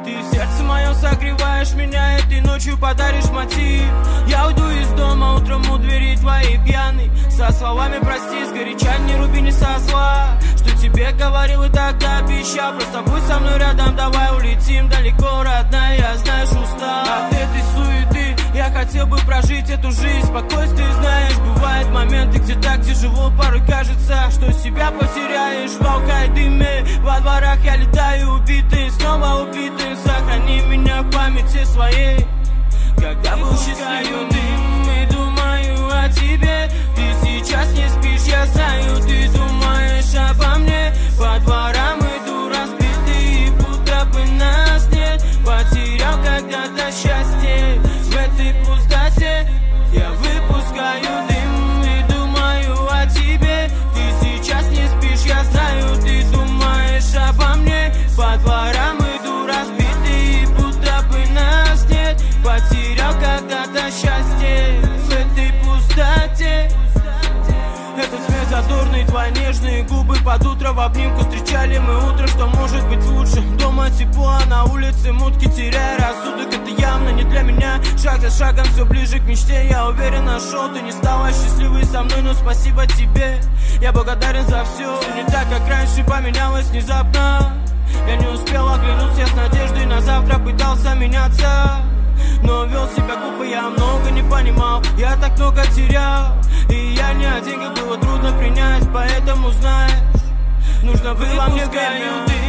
Ты в сердце моем согреваешь меня, этой ночью подаришь мотив. Я уйду из дома утром у двери твоей пьяный, со словами прости, сгоряча не руби, не со зла. Что тебе говорил и тогда обещал, просто будь со мной рядом, давай улетим далеко, родная, я, знаешь, устал от этой суеты. Я хотел бы прожить эту жизнь, спокойствие, знаешь, бывают моменты, где так тяжело, порой кажется, что себя потеряешь в алкоголе дыме. Во дворах я летаю убитый, снова убитый, сохрани меня в памяти своей, когда был счастливым. И думаю о тебе, ты сейчас не спишь, я знаю, ты думаешь обо мне. По дворам иду разбитый, будто бы нас нет. Потерял когда-то счастье в этой пустоте. Я выпускаю дым и думаю о тебе. Ты сейчас не спишь, я знаю, ты думаешь обо мне. По дворам иду разбитый, будто бы нас нет. Потерял когда-то счастье в этой пустоте. Этот смех задорный, твои нежные губы под утро в обнимку. Встречали мы утро, что может быть лучше. Дома тепло, а на улице мутки, теряя рассудок. Это явно не для меня. Шаг за шагом все ближе к мечте. Я уверен, нашел, ты не стала счастливой со мной, но спасибо тебе. Я благодарен за все. Все не так, как раньше, поменялось внезапно. Я не успел оглянуться, я с надеждой на завтра пытался меняться, но вел себя глупо, я много не понимал, я так много терял. И я не о деньгах, было трудно принять, поэтому, знаешь, нужно было мне время.